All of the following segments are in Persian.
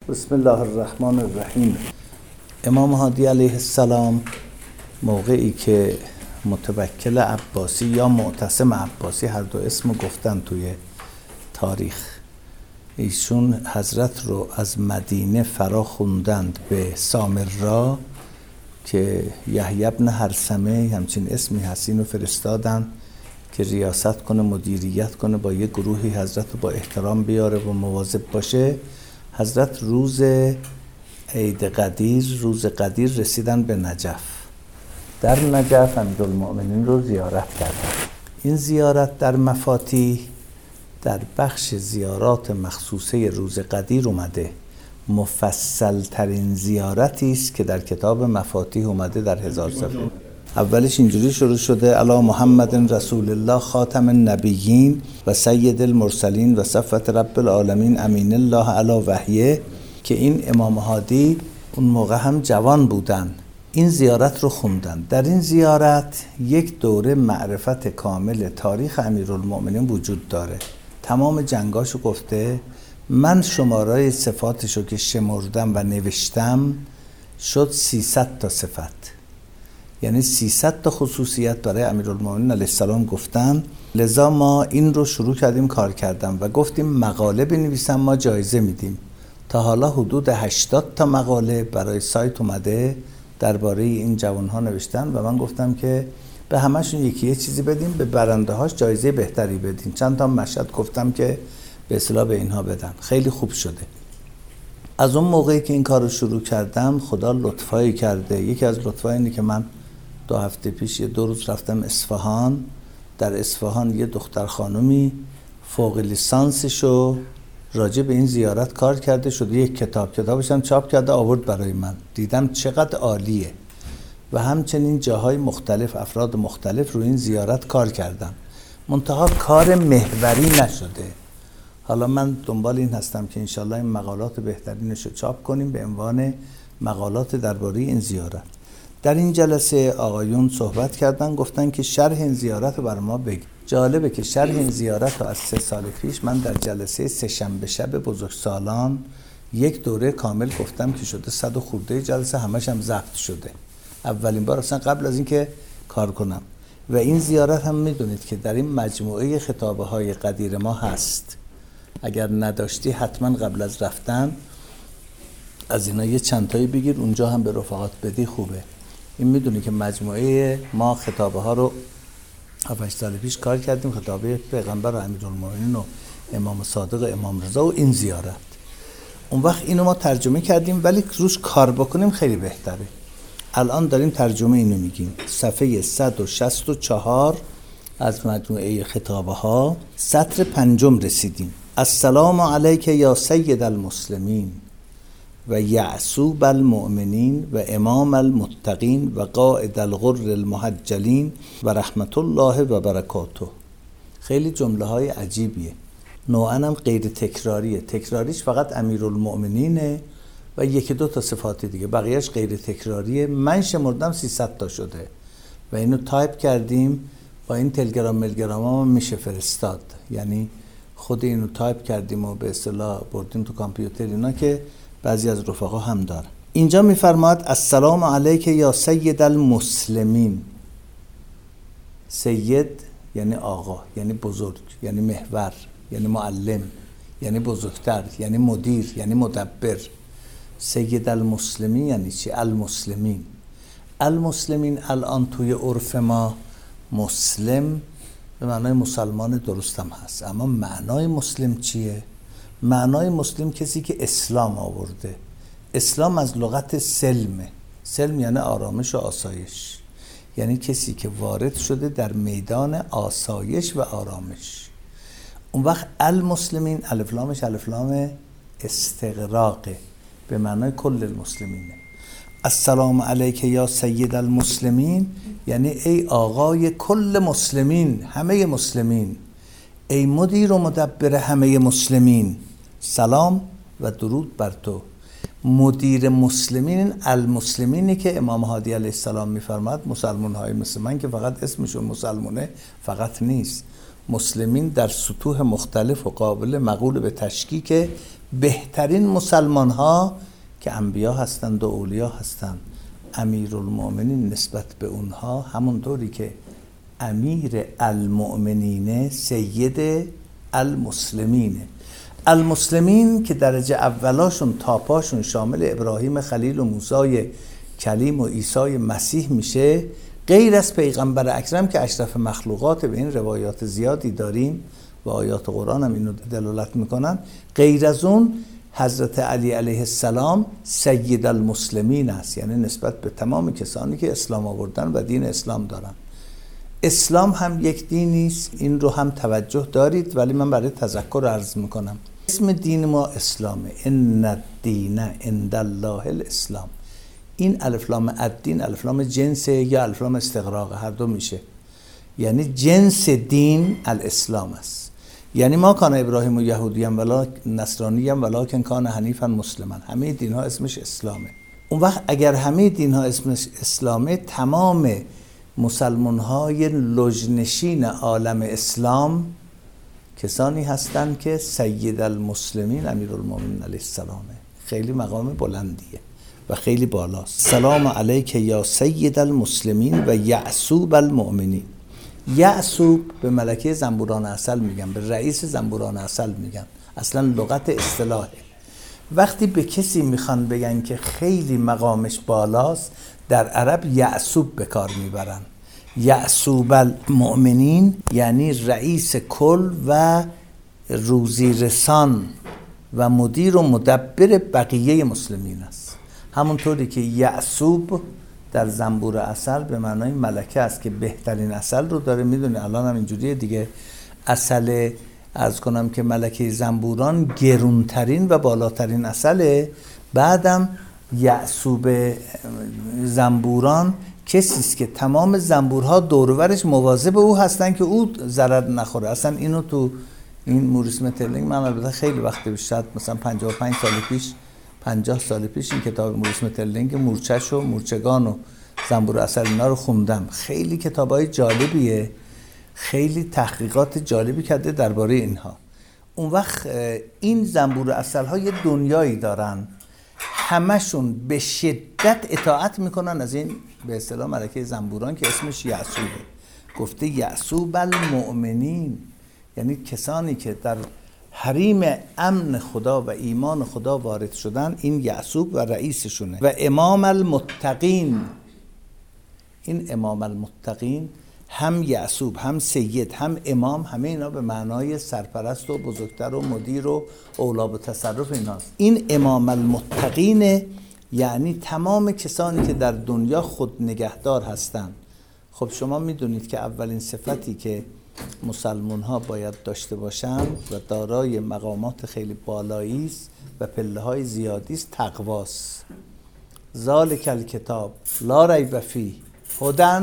بسم الله الرحمن الرحیم. امام هادی علیه السلام موقعی که متوکل عباسی یا معتصم عباسی، هر دو اسم گفتن توی تاریخ، ایشون حضرت رو از مدینه فرا خوندند به سامرا که یحیی بن هرثمه همچین اسمی هست، اینو فرستادن که ریاست کنه، مدیریت کنه، با یه گروهی حضرت رو با احترام بیاره و مواظب باشه. حضرت روز عید قدیر، روز قدیر رسیدن به نجف. در نجف امیرالمؤمنین رو زیارت کردن. این زیارت در مفاتیح در بخش زیارات مخصوصه روز قدیر اومده. مفصل ترین زیارتی است که در کتاب مفاتیح اومده در 1000 صفحه. اولش اینجوری شروع شده: علی محمد رسول الله خاتم النبیین و سید المرسلین و صفوت رب العالمین امین الله علی وحیه، که این امام هادی اون موقع هم جوان بودن. این زیارت رو خوندن. در این زیارت یک دوره معرفت کامل تاریخ امیرالمؤمنین وجود داره. تمام جنگاشو گفته. من شمارای صفاتشو که شمردم و نوشتم شد 300 تا صفت، یعنی 300 تا خصوصیت برای امیرالمؤمنین علیه السلام گفتن. لذا ما این رو شروع کردیم کار کردم و گفتیم مقاله بنویسم، ما جایزه میدیم. تا حالا حدود 80 تا مقاله برای سایت اومده درباره این جوانها نوشتن و من گفتم که به همشون یکی یه چیزی بدیم، به برنده هاش جایزه بهتری بدیم. چند تا مشهد گفتم که به اصطلاح به اینها بدن. خیلی خوب شده. از اون موقعی که این کار رو شروع کردم خدا لطفایی کرده. یکی از لطفای اینه که من 2 هفته پیش 2 روز رفتم اصفهان. در اصفهان یه دختر خانومی فوق لیسانسشو راجع به این زیارت کار کرده، شده یک کتابش هم چاپ کرده آورد برای من. دیدم چقدر عالیه. و همچنین جاهای مختلف، افراد مختلف رو این زیارت کار کردم. منتها کار محوری نشده. حالا من دنبال این هستم که انشالله این مقالات بهترینش رو چاپ کنیم به عنوان مقالات درباره این زیارت. در این جلسه آقایون صحبت کردن، گفتن که شرح این زیارت رو برای ما بگید. جالبه که شرح این زیارت رو از 3 سال پیش من در جلسه 3 شنبه شب بزرگسالان یک دوره کامل گفتم که شده 100 و خورده جلسه، همش هم ضبط شده. اولین بار اصلا قبل از اینکه کار کنم. و این زیارت هم میدونید که در این مجموعه خطابه های قدیر ما هست. اگر نداشتی حتما قبل از رفتن از اینا یه چند تایی بگیر، اونجا هم به رفقات بدی، خوبه. این میدونی که مجموعه ما خطابه ها رو 7-8 سال پیش کار کردیم، خطابه پیغمبر و امیرالمؤمنین و امام صادق و امام رضا و این زیارت. اون وقت اینو ما ترجمه کردیم، ولی روش کار بکنیم خیلی بهتره. الان داریم ترجمه اینو میگیم. صفحه 164 از مجموعه خطابه ها سطر 5 رسیدیم. السلام علیک یا سید المسلمین و یعصوب المؤمنین و امام المتقین و قائد الغر المحجلین و رحمت الله و برکاته. خیلی جمله های عجیبیه. نوعاً هم غیر تکراریه. تکراریش فقط امیرالمؤمنینه و 1-2 تا صفات دیگه، بقیهش غیر تکراریه. من شمردم 300 تا شده و اینو تایپ کردیم. با این تلگرام ها میشه فرستاد، یعنی خود اینو تایپ کردیم و به اصطلاح بردیم تو کامپیوتر، اینا که بعضی از رفقا هم دارن. اینجا میفرماد السلام علیک یا سید المسلمین. سید یعنی آقا، یعنی بزرگ، یعنی محور، یعنی معلم، یعنی بزرگتر، یعنی مدیر، یعنی مدبر. سید المسلمین یعنی چی؟ المسلمین. المسلمین الان توی عرف ما مسلم به معنای مسلمان درست هم هست، اما معنای مسلم چیه؟ معنای مسلم کسی که اسلام آورده. اسلام از لغت سلمه. سلم یعنی آرامش و آسایش، یعنی کسی که وارد شده در میدان آسایش و آرامش. اون وقت المسلمین الف لامش الف لام استغراقه، به معنای کل المسلمینه. السلام علیک یا سید المسلمین یعنی ای آقای کل مسلمین، همه مسلمین، ای مدیر و مدبر همه مسلمین، سلام و درود بر تو. مدیر مسلمین المسلمینی که امام هادی علیه السلام میفرماد مسلمان های مثل من، که فقط اسمشون مسلمونه فقط نیست، مسلمین در سطوح مختلف و قابل مقول به تشکیک بهترین مسلمان ها که انبیا هستند و اولیا هستند، امیرالمؤمنین نسبت به اونها همونطوری که امیر المؤمنین سید المسلمین، المسلمین که درجه اولاشون تاپاشون شامل ابراهیم خلیل و موسی کلیم و عیسی مسیح میشه، غیر از پیغمبر اکرم که اشرف مخلوقات، به این روایات زیادی داریم و آیات قرآن هم اینو دلالت میکنن، غیر از اون حضرت علی علیه السلام سید المسلمین است، یعنی نسبت به تمام کسانی که اسلام آوردن و دین اسلام دارن. اسلام هم یک دینی است، این رو هم توجه دارید، ولی من برای تذکر عرض میکنم. اسم دین ما اسلامه، ان الدین عند الله الاسلام. این الف لام الدین الف لام جنس یا الف لام استغراق، هر دو میشه، یعنی جنس دین الاسلام است. یعنی ما کان ابراهیم و یهودی هم ولا نصرانی هم ولکن کان حنیفا مسلما، همه دین ها اسمش اسلامه. اون وقت اگر همه دین ها اسمش اسلامه، تمام مسلمان های لجنشین عالم اسلام کسانی هستند که سید المسلمین امیرالمومنین علیه السلامه. خیلی مقام بلندیه و خیلی بالاست. سلام علیک یا سید المسلمین و یعصوب المؤمنین. یعصوب به ملکه زنبوران عسل میگن، به رئیس زنبوران عسل میگن، اصلا لغت اصطلاحه. وقتی به کسی میخوان بگن که خیلی مقامش بالاست، در عرب یعصوب به کار میبرن. یعصوب المؤمنین یعنی رئیس کل و روزی رسان و مدیر و مدبر بقیه مسلمین است. همونطوری که یعصوب در زنبور عسل به معنای ملکه است که بهترین عسل رو داره. میدونی الان هم اینجوریه دیگه، عسل عرض کنم که ملکه زنبوران گرونترین و بالاترین عسله. بعدم یعصوب زنبوران کسی است که تمام زنبورها دور و برش مواظب او هستن که او ضرر نخوره. اصلا اینو تو این موریس مترلینگ من البته خیلی وقت پیش، مثلا 55 سال پیش 50 سال پیش این کتاب موریس مترلینگ مورچش و مورچگان و زنبور عسل اینا رو خوندم. خیلی کتابای جالبیه، خیلی تحقیقات جالبی کرده درباره اینها. اون وقت این زنبور عسل ها یه دنیایی دارن، همشون به شدت اطاعت میکنن از این به اصطلاح ملکه زنبوران که اسمش یعصوبه. گفته یعصوب المؤمنین، یعنی کسانی که در حریم امن خدا و ایمان خدا وارد شدن، این یعصوب و رئیسشونه. و امام المتقین، این امام المتقین هم یعصوب هم سید هم امام، همه اینا به معنای سرپرست و بزرگتر و مدیر و اولی به تصرف ایناست. این امام المتقین یعنی تمام کسانی که در دنیا خود نگهدار هستند. خب شما میدونید که اولین صفتی که مسلمان ها باید داشته باشند و دارای مقامات خیلی بالایی است و پله های زیادی است، تقواست. ذالک الکتاب لا ریب فیه هدی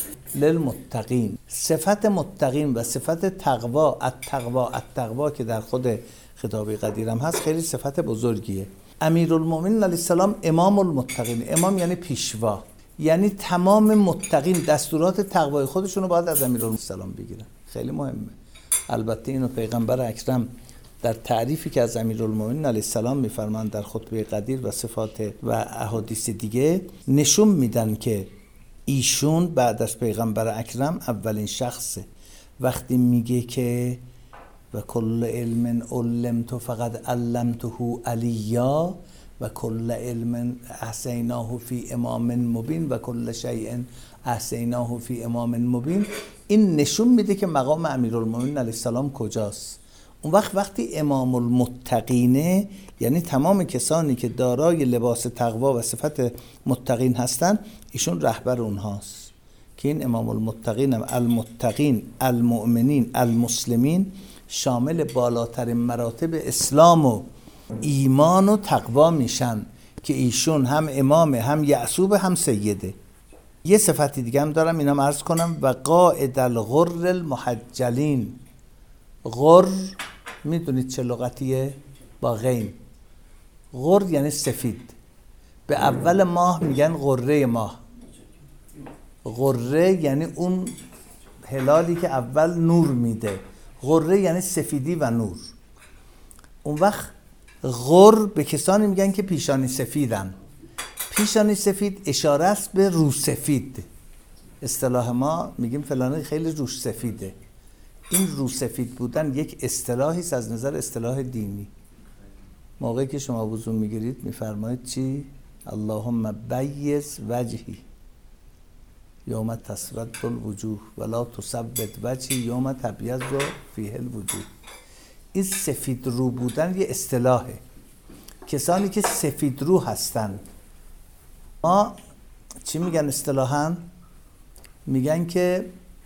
للمتقین. صفت متقین و صفت تقوا، التقوا که در خود خطاب قدیر هم هست، خیلی صفت بزرگیه. امیرالمومنین علیه السلام امام المتقین. امام یعنی پیشوا، یعنی تمام متقین دستورات تقوای خودشونو باید از امیرالمومنین بگیرن. خیلی مهمه. البته اینو پیغمبر اکرم در تعریفی که از امیرالمومنین علیه السلام میفرمایند در خطبه قدیر و صفات و احادیث دیگه، نشون میدن که ایشون بعد از پیغمبر اکرم اولین شخصه. وقتی میگه که و کل علم علمت فقط علمته علیا و کل علم احصیناه فی امام مبین و کل شیء احصیناه فی امام مبین، این نشون میده که مقام امیرالمومنین علیه السلام کجاست. اون وقتی امام المتقینه، یعنی تمام کسانی که دارای لباس تقوا و صفت متقین هستن، ایشون رهبر اونهاست. که این امام المتقین المتقین المؤمنین المسلمین شامل بالاترین مراتب اسلام و ایمان و تقوا میشن که ایشون هم امامه، هم یعصوب، هم سیده. یه صفتی دیگه هم دارم، اینم عرض کنم. و قائد الغر المحجلین. غر میدونید چه لغتیه؟ با غین. غر یعنی سفید. به اول ماه میگن غره ماه. غره یعنی اون هلالی که اول نور میده. غره یعنی سفیدی و نور. اون وقت غر به کسانی میگن که پیشانی سفیدن. پیشانی سفید اشاره است به رو سفید. اصطلاح ما میگیم فلانه خیلی روش سفیده. این رو سفید بودن یک اصطلاحی است از نظر اصطلاح دینی. موقعی که شما وضو میگیرید میفرمایید چی؟ اللهم بیض وجهی یوم تسود الوجوه ولا تسود وجهی یوم تبیض فیه الوجوه. این سفید رو بودن یه اصطلاحه. کسانی که سفید رو هستند ما چی میگن اصطلاحاً؟ میگن که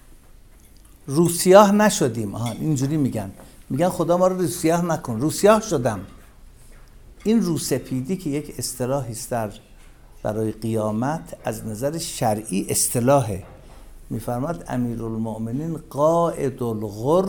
روسیاه نشدیم. اینجوری میگن خدا ما رو روسیاه نکن، روسیاه شدم. این روسپیدی که یک اصطلاحی است برای قیامت از نظر شرعی اصطلاحه. میفرماد امیرالمؤمنین قائد الغر،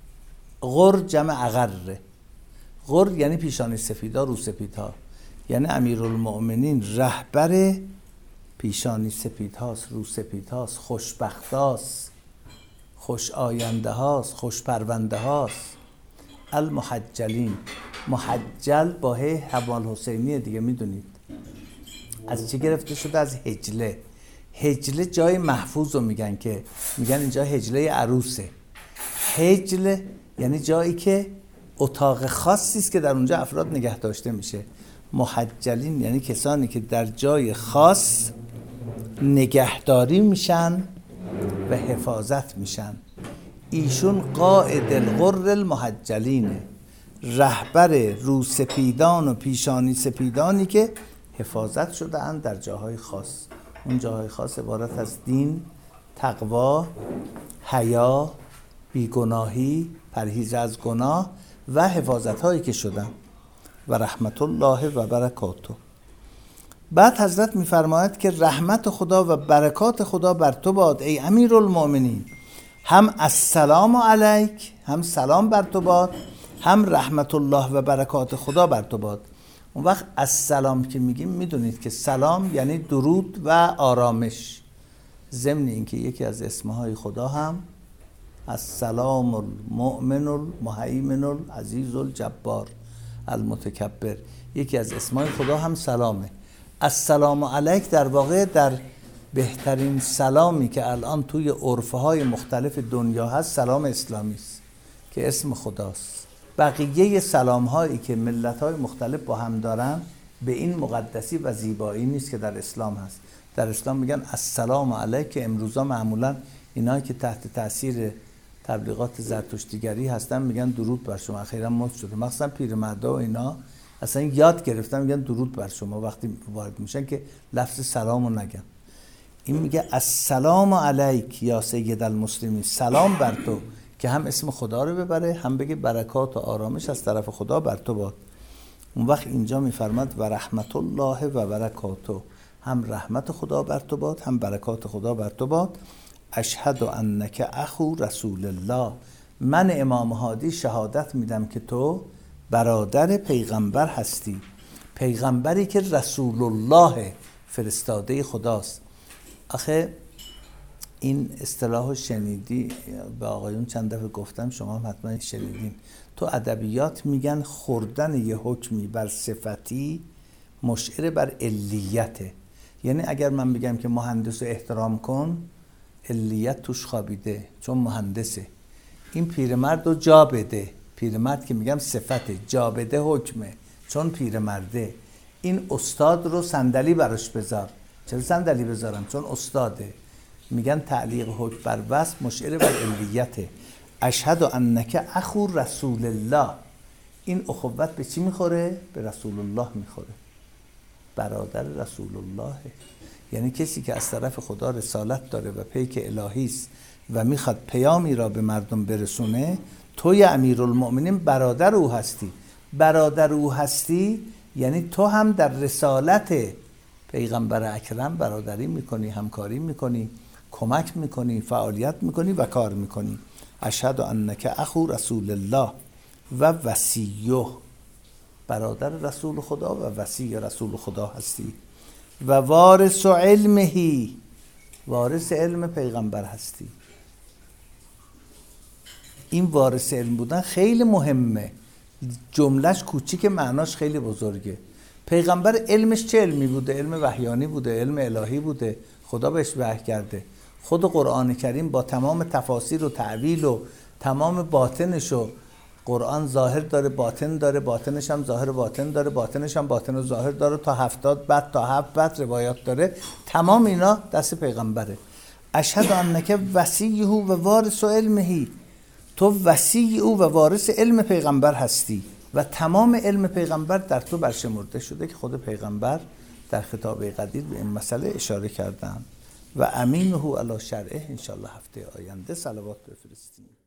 غر جمع اغره، غر یعنی پیشانی سفیدا، روسپیدها، یعنی امیرالمؤمنین رهبر پیشانی سپیدهاست، روسپیدهاست، خوشبختاست، خوش آینده هاست، خوش پرونده هاست. المحجلین، محجل با حمال حسینیه دیگه، میدونید از چی گرفته شده؟ از هجله. هجله جای محفوظ رو میگن اینجا هجله عروسه. هجله یعنی جایی که اتاق خاصی است که در اونجا افراد نگه داشته میشه. محجلین یعنی کسانی که در جای خاص نگهداری میشن و حفاظت میشن. ایشون قائد الغر المحجلینه، رهبر روسپیدان و پیشانی سپیدانی که حفاظت شده اند در جاهای خاص. اون جاهای خاص عبارت از دین، تقوا، حیا، بیگناهی، پرهیز از گناه و حفاظت هایی که شدن. و رحمت الله و برکاته. بعد حضرت میفرماید که رحمت خدا و برکات خدا بر تو باد ای امیرالمؤمنین. هم السلام علیک، هم سلام بر تو باد، هم رحمت الله و برکات خدا بر تو باد. اون وقت السلام که میگیم میدونید که سلام یعنی درود و آرامش. ضمن اینکه یکی از اسمهای خدا هم السلام المؤمن المهیمن العزیز الجبار المتکبر، یکی از اسمهای خدا هم سلامه. السلام علیک در واقع در بهترین سلامی که الان توی عرفهای مختلف دنیا هست سلام اسلامی است که اسم خداست. بقیه سلام هایی که ملت های مختلف با هم دارن به این مقدسی و زیبایی نیست که در اسلام هست. در اسلام میگن السلام علیک، که امروزا معمولا اینایی که تحت تاثیر تبلیغات زرتشتیگری هستن میگن درود بر شما. اخیراً مد شده مثلا پیرمردا و اینا اصلا یاد گرفتن میگن درود بر شما وقتی وارد میشن که لفظ سلامو نگن. این میگه السلام علیک یا سید المسلمین، سلام بر تو، که هم اسم خدا رو ببره هم بگه برکات و آرامش از طرف خدا بر تو باد. اون وقت اینجا میفرماد و رحمت الله و برکاته، هم رحمت خدا بر تو باد هم برکات خدا بر تو باد. اشهد انک اخو رسول الله، من امام هادی شهادت میدم که تو برادر پیغمبر هستی، پیغمبری که رسول الله فرستاده خداست. آخه این اصطلاحو شنیدی، به آقایون چند دفعه گفتم، شما هم حتما شنیدین. تو ادبیات میگن خوردن یه حکمی بر صفتی مشعر بر علیته. یعنی اگر من بگم که مهندس رو احترام کن، علیت توش خوابیده چون مهندسه. این پیرمرد رو جا بده، پیرمرد که میگم صفته، جا بده حکمه چون پیرمرده. این استاد رو صندلی براش بذار، چرا صندلی بذارم؟ چون استاده. میگن تعلیق حکم بر وصف مشعر بر علیته. اشهد انک اخو رسول الله، این اخوت به چی میخوره؟ به رسول الله میخوره، برادر رسول الله. یعنی کسی که از طرف خدا رسالت داره و پیک الهی است و میخواد پیامی را به مردم برسونه، توی امیرالمؤمنین برادر او هستی. برادر او هستی یعنی تو هم در رسالت پیغمبر اکرم برادری میکنی، همکاری میکنی، کمک میکنی، فعالیت میکنی و کار میکنی. اشهد انک اخو رسول الله و وصیه، برادر رسول خدا و وصی رسول خدا هستی. و وارث علمه، وارث علم پیغمبر هستی. این وارث علم بودن خیلی مهمه. جملهش کوچیک، معناش خیلی بزرگه. پیغمبر علمش چه علمی بوده؟ علم وحیانی بوده، علم الهی بوده، خدا بهش وحی کرده. خود قرآن کریم با تمام تفاسیر و تعویل و تمام باطنش و قرآن ظاهر داره، باطن داره، باطنش هم ظاهر باطن داره، باطنش هم باطن و ظاهر داره، تا 70 بعد تا 7 بعد روایات داره. تمام اینا دست پیغمبره. اشهد انک وصیه و وارث علمه، تو وصی او و وارث علم پیغمبر هستی و تمام علم پیغمبر در تو برشمرده شده که خود پیغمبر در خطاب قدیر به این مسئله اشاره کردن. و امینه علی شرعه. انشالله هفته آینده صلوات بفرستیم.